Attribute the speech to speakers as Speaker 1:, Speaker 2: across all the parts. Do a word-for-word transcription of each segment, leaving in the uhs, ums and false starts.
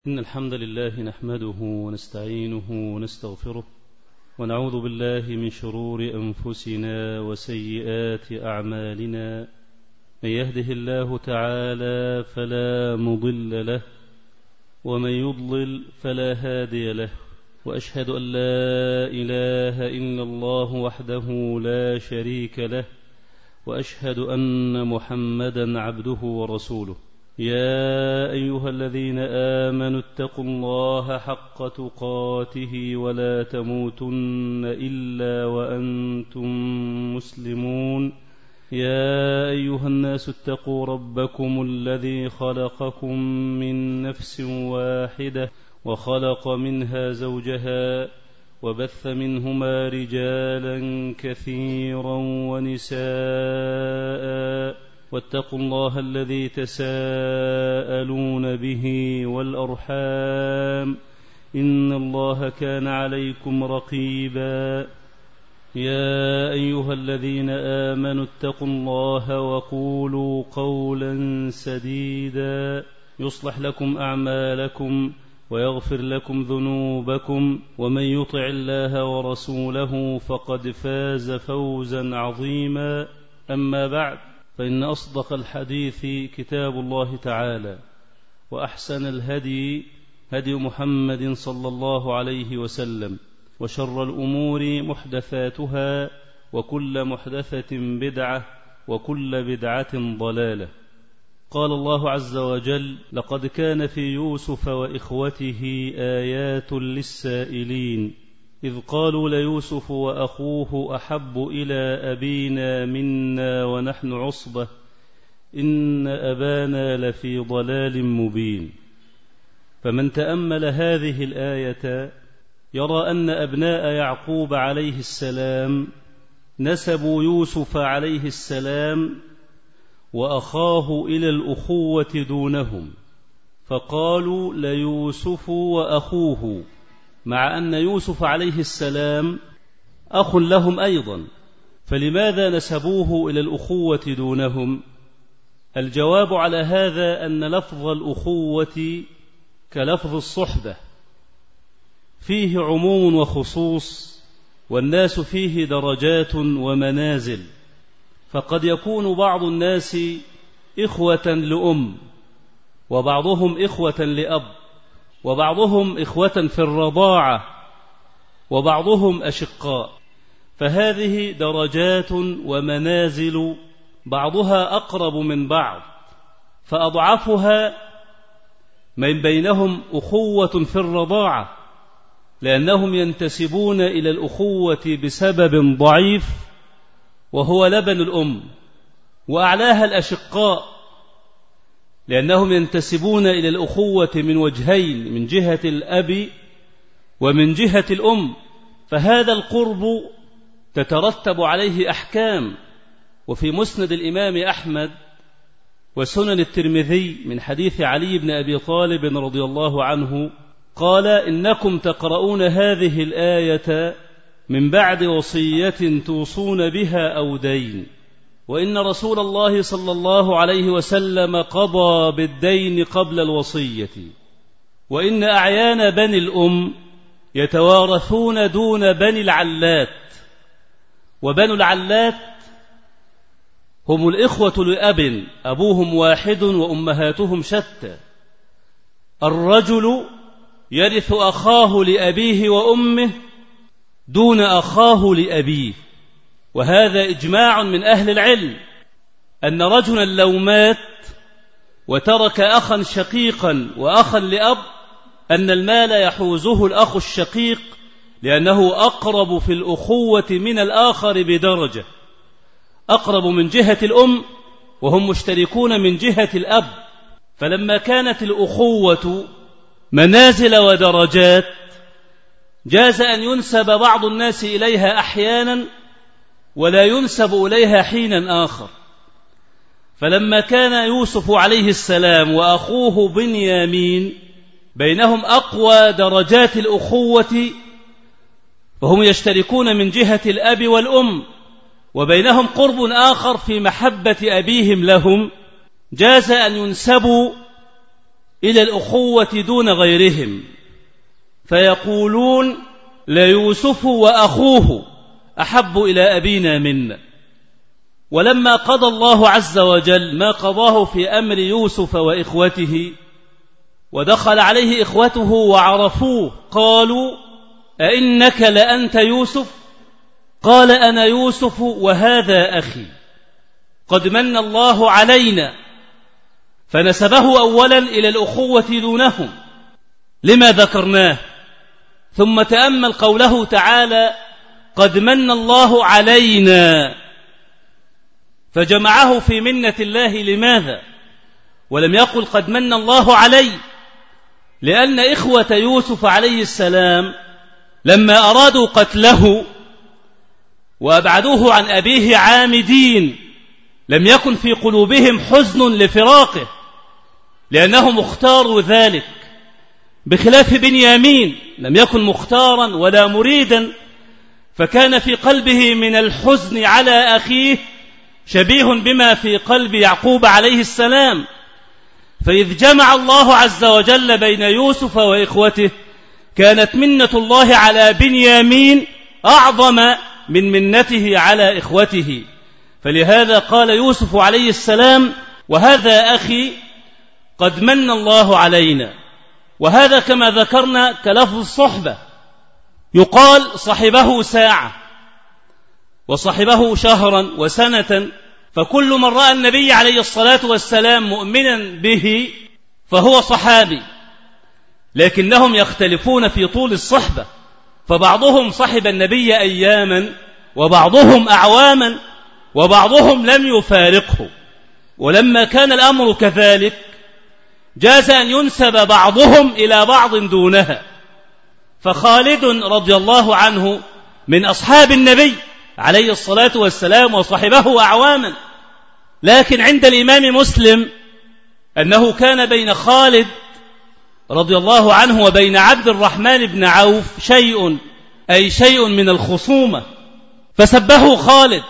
Speaker 1: إن الحمد لله نحمده ونستعينه ونستغفره ونعوذ بالله من شرور أنفسنا وسيئات أعمالنا. من يهده الله تعالى فلا مضل له ومن يضلل فلا هادي له، وأشهد أن لا إله إلا الله وحده لا شريك له، وأشهد أن محمدا عبده ورسوله. يا أيها الذين آمنوا اتقوا الله حق تقاته ولا تموتن إلا وأنتم مسلمون. يا أيها الناس اتقوا ربكم الذي خلقكم من نفس واحدة وخلق منها زوجها وبث منهما رجالا كثيرا ونساء، واتقوا الله الذي تساءلون به والأرحام إن الله كان عليكم رقيبا. يا أيها الذين آمنوا اتقوا الله وقولوا قولا سديدا يصلح لكم أعمالكم ويغفر لكم ذنوبكم، ومن يطع الله ورسوله فقد فاز فوزا عظيما. أما بعد، فإن أصدق الحديث كتاب الله تعالى، وأحسن الهدي هدي محمد صلى الله عليه وسلم، وشر الأمور محدثاتها، وكل محدثة بدعة، وكل بدعة ضلالة. قال الله عز وجل: لقد كان في يوسف وإخوته آيات للسائلين إذ قالوا ليوسف وأخوه أحب إلى أبينا منا ونحن عصبة إن أبانا لفي ضلال مبين. فمن تأمل هذه الآية يرى أن أبناء يعقوب عليه السلام نسبوا يوسف عليه السلام وأخاه إلى الأخوة دونهم، فقالوا ليوسف وأخوه، مع أن يوسف عليه السلام أخ لهم أيضا، فلماذا نسبوه إلى الأخوة دونهم؟ الجواب على هذا أن لفظ الأخوة كلفظ الصحبة، فيه عموم وخصوص، والناس فيه درجات ومنازل، فقد يكون بعض الناس إخوة لأم، وبعضهم إخوة لأب، وبعضهم إخوة في الرضاعة، وبعضهم أشقاء، فهذه درجات ومنازل بعضها أقرب من بعض، فأضعفها من بينهم أخوة في الرضاعة، لأنهم ينتسبون إلى الأخوة بسبب ضعيف وهو لبن الأم، وأعلاها الأشقاء، لأنهم ينتسبون إلى الأخوة من وجهين، من جهة الأب ومن جهة الأم، فهذا القرب تترتب عليه أحكام. وفي مسند الإمام أحمد وسنن الترمذي من حديث علي بن أبي طالب رضي الله عنه قال: إنكم تقرؤون هذه الآية من بعد وصية توصون بها أو دين، وإن رسول الله صلى الله عليه وسلم قضى بالدين قبل الوصية، وإن أعيان بني الأم يتوارثون دون بني العلات، وبنو العلات هم الإخوة لأب أبوهم واحد وأمهاتهم شتى. الرجل يرث أخاه لأبيه وأمه دون أخاه لأبيه، وهذا إجماع من أهل العلم أن رجلا لو مات وترك أخا شقيقا وأخا لأب أن المال يحوزه الأخ الشقيق، لأنه أقرب في الأخوة من الآخر بدرجة، أقرب من جهة الأم وهم مشتركون من جهة الأب. فلما كانت الأخوة منازل ودرجات جاز أن ينسب بعض الناس إليها أحيانا ولا ينسب إليها حينا آخر. فلما كان يوسف عليه السلام وأخوه بنيامين بينهم أقوى درجات الأخوة، فهم يشتركون من جهة الأب والأم، وبينهم قرب آخر في محبة أبيهم لهم، جاز أن ينسبوا إلى الأخوة دون غيرهم، فيقولون ليوسف وأخوه أحب إلى أبينا منا. ولما قضى الله عز وجل ما قضاه في أمر يوسف وإخوته ودخل عليه إخوته وعرفوه قالوا أئنك لأنت يوسف؟ قال أنا يوسف وهذا أخي قد من الله علينا، فنسبه أولا إلى الأخوة دونهم لما ذكرناه، ثم تأمل قوله تعالى قد من الله علينا، فجمعه في منة الله. لماذا؟ ولم يقل قد من الله علي، لأن إخوة يوسف عليه السلام لما أرادوا قتله وأبعدوه عن أبيه عامدين لم يكن في قلوبهم حزن لفراقه، لأنهم اختاروا ذلك، بخلاف بنيامين لم يكن مختارا ولا مريدا، فكان في قلبه من الحزن على أخيه شبيه بما في قلب يعقوب عليه السلام. فإذ جمع الله عز وجل بين يوسف وإخوته كانت منة الله على بنيامين أعظم من منته على إخوته، فلهذا قال يوسف عليه السلام وهذا أخي قد من الله علينا. وهذا كما ذكرنا كلفظ الصحبة، يقال صحبه ساعة وصحبه شهرا وسنة، فكل من رأى النبي عليه الصلاة والسلام مؤمنا به فهو صحابي، لكنهم يختلفون في طول الصحبة، فبعضهم صحب النبي أياما وبعضهم أعواما وبعضهم لم يفارقه. ولما كان الأمر كذلك جاز أن ينسب بعضهم إلى بعض دونها، فخالد رضي الله عنه من أصحاب النبي عليه الصلاة والسلام وصحبه أعواما، لكن عند الإمام مسلم أنه كان بين خالد رضي الله عنه وبين عبد الرحمن بن عوف شيء، أي شيء من الخصومة، فسبه خالد،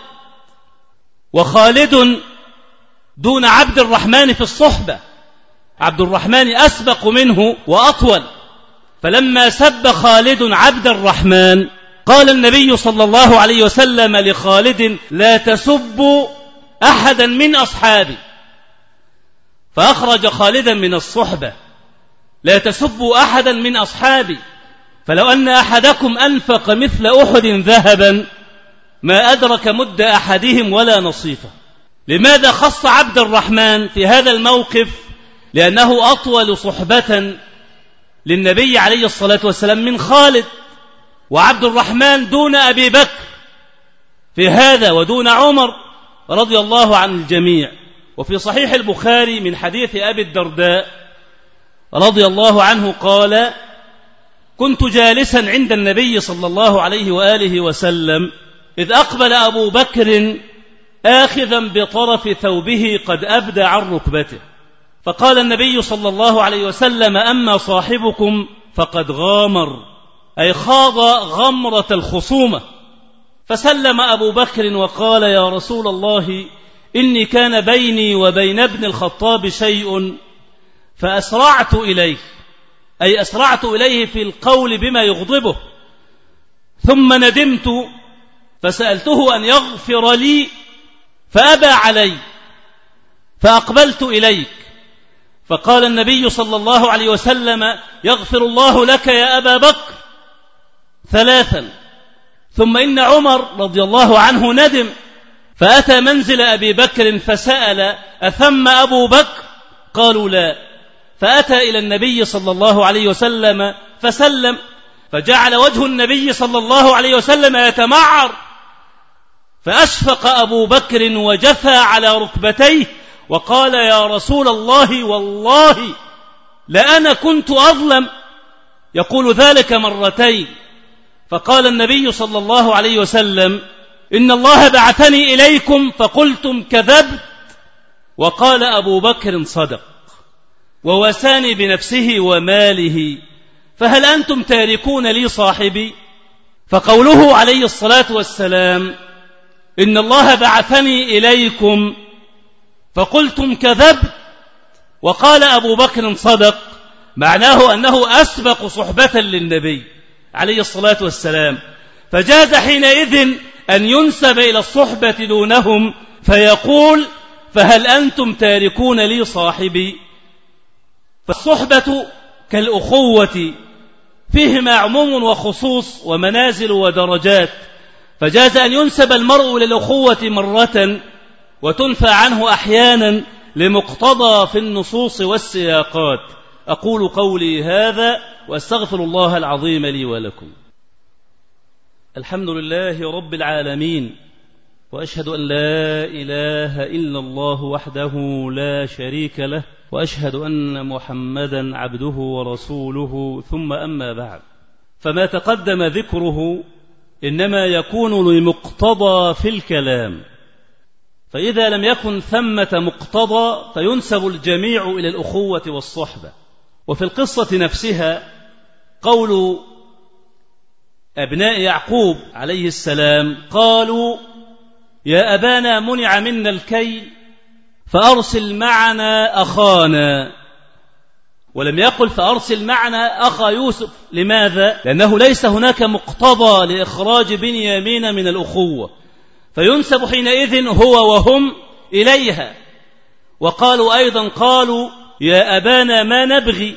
Speaker 1: وخالد دون عبد الرحمن في الصحبة، عبد الرحمن أسبق منه وأطول، فلما سب خالد عبد الرحمن قال النبي صلى الله عليه وسلم لخالد لا تسبوا أحدا من أصحابي، فأخرج خالدا من الصحبة، لا تسبوا أحدا من أصحابي، فلو أن أحدكم أنفق مثل أحد ذهبا ما أدرك مد أحدهم ولا نصيفه. لماذا خص عبد الرحمن في هذا الموقف؟ لأنه أطول صحبة للنبي عليه الصلاة والسلام من خالد، وعبد الرحمن دون أبي بكر في هذا ودون عمر رضي الله عن الجميع. وفي صحيح البخاري من حديث أبي الدرداء رضي الله عنه قال كنت جالسا عند النبي صلى الله عليه وآله وسلم إذ أقبل أبو بكر آخذا بطرف ثوبه قد أبدى عن ركبته، فقال النبي صلى الله عليه وسلم أما صاحبكم فقد غامر، أي خاض غمرة الخصومة. فسلم أبو بكر وقال يا رسول الله إني كان بيني وبين ابن الخطاب شيء فأسرعت إليه، أي أسرعت إليه في القول بما يغضبه، ثم ندمت فسألته أن يغفر لي فأبى علي، فأقبلت إليك، فقال النبي صلى الله عليه وسلم يغفر الله لك يا أبا بكر ثلاثا، ثم إن عمر رضي الله عنه ندم فأتى منزل أبي بكر فسأل أثم أبو بكر؟ قالوا لا، فأتى إلى النبي صلى الله عليه وسلم فسلم، فجعل وجه النبي صلى الله عليه وسلم يتمعر، فأشفق أبو بكر وجثى على ركبتيه وقال يا رسول الله والله لأنا كنت أظلم، يقول ذلك مرتين. فقال النبي صلى الله عليه وسلم إن الله بعثني إليكم فقلتم كذبت، وقال أبو بكر صدق وواساني بنفسه وماله، فهل أنتم تاركون لي صاحبي؟ فقوله عليه الصلاة والسلام إن الله بعثني إليكم فقلتم كذبت وقال أبو بكر صدق، معناه أنه أسبق صحبة للنبي عليه الصلاة والسلام، فجاز حينئذ أن ينسب إلى الصحبة دونهم فيقول: فهل أنتم تاركون لي صاحبي؟ فالصحبة كالأخوة فيهما عموم وخصوص ومنازل ودرجات، فجاز أن ينسب المرء للأخوة مرة وتنفى عنه أحيانا لمقتضى في النصوص والسياقات. أقول قولي هذا وأستغفر الله العظيم لي ولكم. الحمد لله رب العالمين، وأشهد أن لا إله إلا الله وحده لا شريك له، وأشهد أن محمدا عبده ورسوله، ثم أما بعد، فما تقدم ذكره إنما يكون لمقتضى في الكلام، فإذا لم يكن ثمة مقتضى فينسب الجميع إلى الأخوة والصحبة. وفي القصة نفسها قول أبناء يعقوب عليه السلام: قالوا يا أبانا منع منا الكيل فأرسل معنا أخانا، ولم يقل فأرسل معنا أخا يوسف. لماذا؟ لأنه ليس هناك مقتضى لإخراج بنيامين من الأخوة، فينسب حينئذ هو وهم إليها. وقالوا أيضا: قالوا يا أبانا ما نبغي،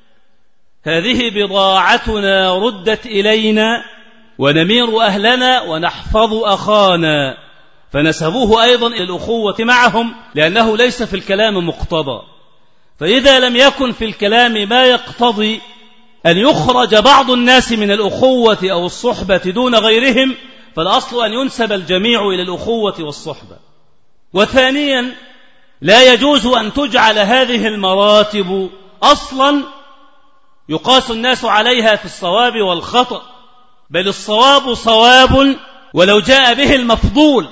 Speaker 1: هذه بضاعتنا ردت إلينا ونمير أهلنا ونحفظ أخانا، فنسبوه أيضا إلى الأخوة معهم لأنه ليس في الكلام مقتضى. فإذا لم يكن في الكلام ما يقتضي أن يخرج بعض الناس من الأخوة أو الصحبة دون غيرهم، فالأصل أن ينسب الجميع إلى الأخوة والصحبة. وثانيا، لا يجوز أن تجعل هذه المراتب أصلا يقاس الناس عليها في الصواب والخطأ، بل الصواب صواب ولو جاء به المفضول،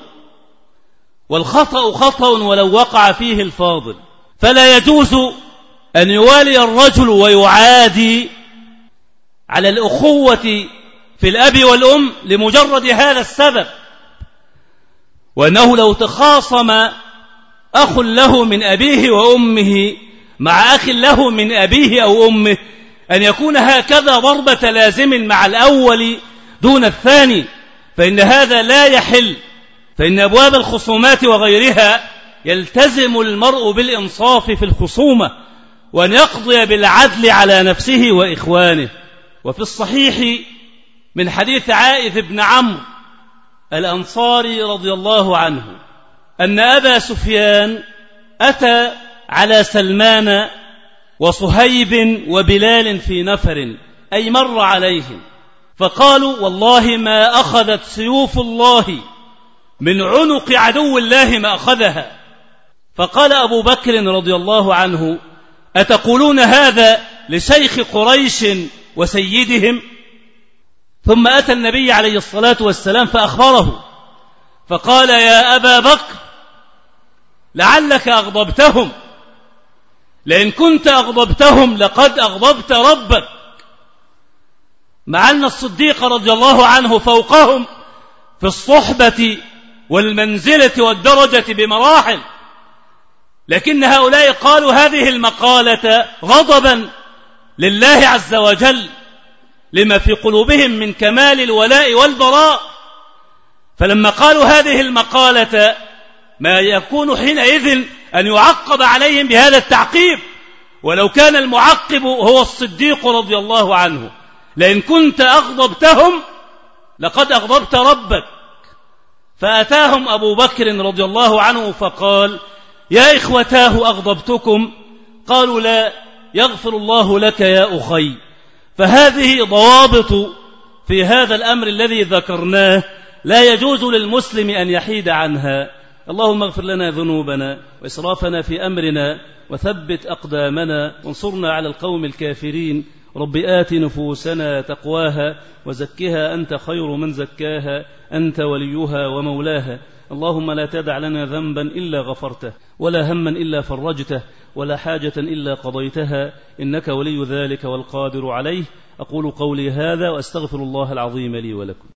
Speaker 1: والخطأ خطأ ولو وقع فيه الفاضل. فلا يجوز أن يوالي الرجل ويعادي على الأخوة في الأب والأم لمجرد هذا السبب، وأنه لو تخاصم أخ له من أبيه وأمه مع أخ له من أبيه أو أمه أن يكون هكذا ضربة لازم مع الأول دون الثاني، فإن هذا لا يحل. فإن أبواب الخصومات وغيرها يلتزم المرء بالإنصاف في الخصومة، وأن يقضي بالعدل على نفسه وإخوانه. وفي الصحيح من حديث عائذ بن عمرو الأنصاري رضي الله عنه أن أبا سفيان أتى على سلمان وصهيب وبلال في نفر، أي مر عليهم، فقالوا: والله ما أخذت سيوف الله من عنق عدو الله ما أخذها. فقال أبو بكر رضي الله عنه: أتقولون هذا لشيخ قريش وسيدهم؟ ثم أتى النبي عليه الصلاة والسلام فأخبره، فقال: يا أبا بكر لعلك أغضبتهم، لئن كنت أغضبتهم لقد أغضبت ربك. مع أن الصديق رضي الله عنه فوقهم في الصحبة والمنزلة والدرجة بمراحل، لكن هؤلاء قالوا هذه المقالة غضبا لله عز وجل لما في قلوبهم من كمال الولاء والبراء. فلما قالوا هذه المقالة ما يكون حينئذ أن يعقب عليهم بهذا التعقيب، ولو كان المعقب هو الصديق رضي الله عنه: لئن كنت أغضبتهم لقد أغضبت ربك. فأتاهم أبو بكر رضي الله عنه فقال: يا إخوتاه أغضبتكم؟ قالوا: لا، يغفر الله لك يا أخي. فهذه ضوابط في هذا الأمر الذي ذكرناه لا يجوز للمسلم أن يحيد عنها. اللهم اغفر لنا ذنوبنا وإسرافنا في أمرنا وثبت أقدامنا وانصرنا على القوم الكافرين. رب آت نفوسنا تقواها وزكها أنت خير من زكاها، أنت وليها ومولاها. اللهم لا تدع لنا ذنبا إلا غفرته، ولا هما إلا فرجته، ولا حاجة إلا قضيتها، إنك ولي ذلك والقادر عليه. أقول قولي هذا وأستغفر الله العظيم لي ولكم.